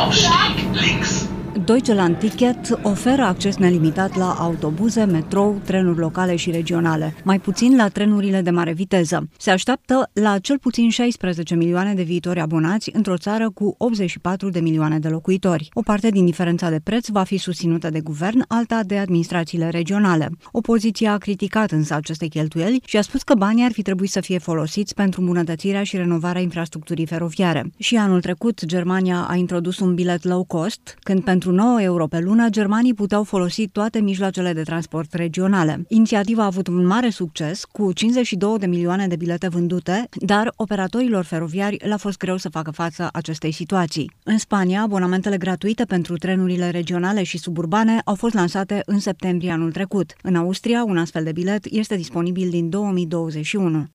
Ausstieg links. Deutschland Ticket oferă acces nelimitat la autobuze, metrou, trenuri locale și regionale, mai puțin la trenurile de mare viteză. Se așteaptă la cel puțin 16 milioane de viitori abonați într-o țară cu 84 de milioane de locuitori. O parte din diferența de preț va fi susținută de guvern, alta de administrațiile regionale. Opoziția a criticat însă aceste cheltuieli și a spus că banii ar fi trebuit să fie folosiți pentru îmbunătățirea și renovarea infrastructurii feroviare. Și anul trecut, Germania a introdus un bilet low cost, când pentru 9 euro pe lună, germanii puteau folosi toate mijloacele de transport regionale. Inițiativa a avut un mare succes, cu 52 de milioane de bilete vândute, dar operatorilor feroviari le-a fost greu să facă față acestei situații. În Spania, abonamentele gratuite pentru trenurile regionale și suburbane au fost lansate în septembrie anul trecut. În Austria, un astfel de bilet este disponibil din 2021.